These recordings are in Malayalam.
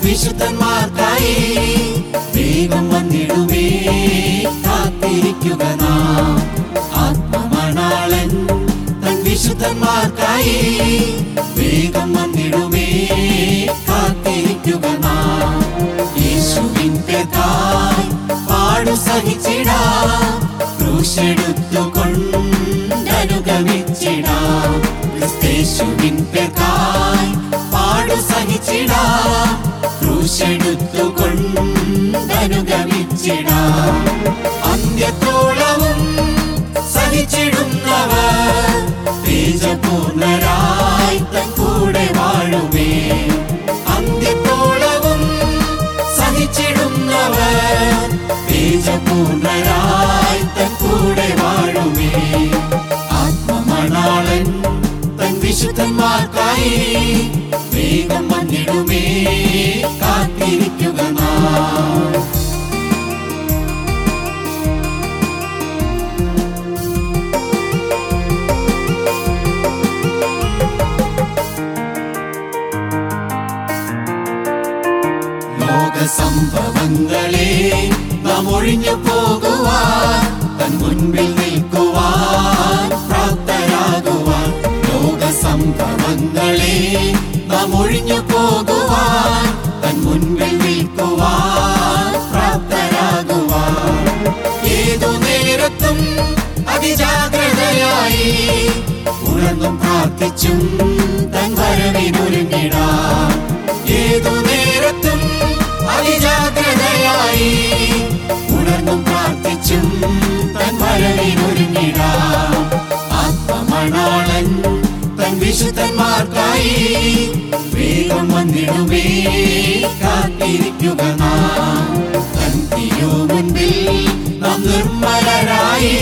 വിശുദ്ധന്മാർക്കായി വേഗം വന്നിടുമേ കാത്തിരിക്കുക നാം. ആത്മമണാളൻ തൻ വിശുദ്ധന്മാർക്കായി വേഗം വന്നിടുമേ കാത്തിരിക്കുക നാം. യേശുവിൻപേർക്കായി പാടു സഹിച്ചിടാം, ക്രൂശെടുത്തുകൊണ്ടനുഗമിച്ചിടാം. ക്രിസ്തേശുവിൻപേർക്കായി പാടു സഹിച്ചിടാം, ക്രൂശെടുത്തുകൊണ്ടനുഗമിച്ചിടാം. അന്ത്യത്തോളവും സഹിച്ചിടുന്നവർ തേജപൂർണരായി തൻ കൂടെ വാഴുമേ. അന്ത്യത്തോളവും സഹിച്ചിടുന്നവർ തേജപൂർണരായി തൻ കൂടെ വാഴുമേ. ആത്മമണാളൻ തൻ വിശുദ്ധന്മാർക്കായി വേഗം വന്നിടുമേ കാത്തിരിക്കുക നാം. ലോകസംഭവങ്ങളെ നാം ഒഴിഞ്ഞു പോകുവാൻ, തൻ മുൻപിൽ നിൽക്കുവാൻ പ്രാപ്തരാകുവാൻ. ലോകസംഭവങ്ങളെ നാം ഒഴിഞ്ഞു പോകുവാൻ, തൻ മുൻപിൽ നിൽക്കുവാൻ പ്രാപ്തരാകുവാൻ. ഏതു നേരത്തും അതിജാഗ്രതയായി ഉണർന്നും പ്രാർത്ഥിച്ചും തൻ വരവിനൊരുങ്ങിടാം. ഏതു നേരത്തും അതിജാഗ്രതയായി ഉണർന്നും പ്രാർത്ഥിച്ചും തൻ വരവിനൊരുങ്ങിടാം. ആത്മമണാളൻ തൻ വിശുദ്ധന്മാർക്കായി വേഗം വന്നിടുമേ കാത്തിരിക്കുക നാം. തൻ തിരുമുൻപിൽ നാം നിർമ്മലരായി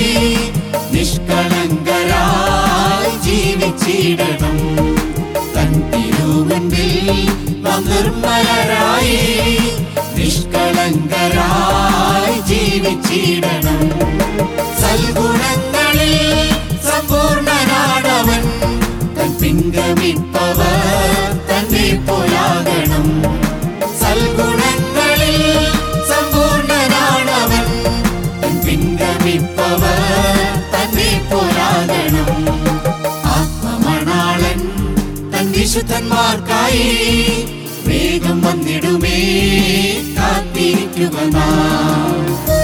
നിഷ്കളങ്കരായി ജീവിച്ചിടണം. തൻ തിരുമുൻപിൽ നാം നിർമ്മലരായി നിഷ്കളങ്കരായി ജീവിച്ചിടണം. സൽഗുണങ്ങളിൽ സമ്പൂർണനാണവൻ, തൻ പിൻഗമിപ്പവർ തന്നെ പോലാകണം. സൽഗുണങ്ങളിൽ സമ്പൂർണനാണവൻ, തൻ പിൻഗമിപ്പവർ തന്നെ പോലാകണം. ആത്മമണാളൻ തൻ വിശുദ്ധന്മാർക്കായി വേഗം വന്നിടുമേ കാത്തിരിക്കുക നാം.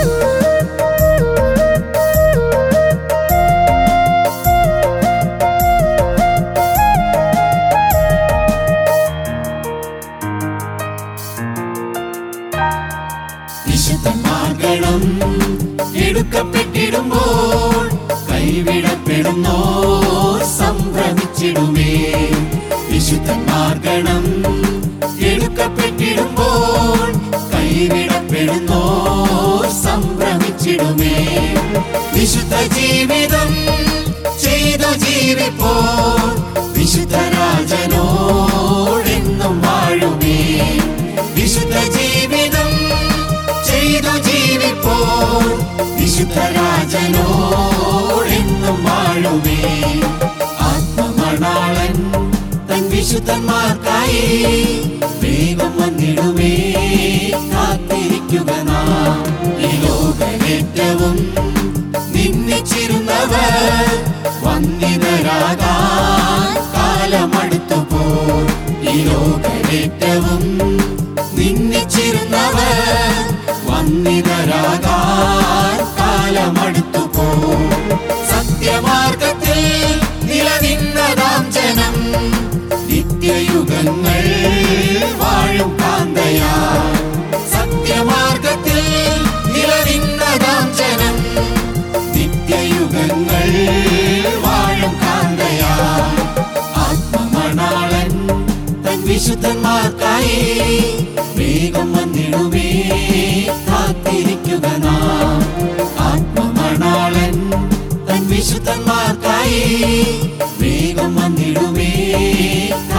വിശുദ്ധന്മാർഗണം എടുക്കപ്പെട്ടിടുമ്പോൾ കൈവിടപ്പെടുന്നോ സംഭ്രമിച്ചിടുമേ. വിശുദ്ധന്മാർഗണം എടുക്കപ്പെട്ടിടുമ്പോൾ കൈവിടപ്പെടുന്നോ സംഭ്രമിച്ചിടുമേ. വിശുദ്ധ ജീവിതം ചെയ്തു ജീവിപ്പോൾ വിശുദ്ധരാജനോടെന്നും വാഴുമേ. വിശുദ്ധ ജീവിതം ചെയ്തു ജീവിപ്പോൾ വിശുദ്ധരാജനോടെന്നും വാഴുമേ. ആത്മമണാളൻ തൻ വിശുദ്ധന്മാർക്കായി വേഗം വന്നിടുമേ കാത്തിരിക്കുക നാം. ഈ ലോകമേറ്റവും നിന്ദിച്ചിരുന്നവർ വന്ദിതരാകാൻ കാലമടുത്തുപോൽ. ഈ ലോകമേറ്റവും നിന്ദിച്ചിരുന്നവർ വന്ദിതരാകാൻ കാലമടുത്തുപോൽ. സത്യമാർഗത്തിൽ നിലനിന്നതാം ജനം നിത്യയുഗങ്ങൾ വാഴും കാന്തയാ. സത്യമാർഗത്തിൽ നിലനിന്നതാം ജനം നിത്യയുഗങ്ങൾ വാഴും കാന്തയാ. ആത്മമണാളൻ തൻ വിശുദ്ധന്മാർക്കായി വേഗം വന്നിടുമേ കാത്തിരിക്കുക നാം. ആത്മമണാളൻ തൻ വിശുദ്ധന്മാർക്കായി വേഗം വന്നിടുമേ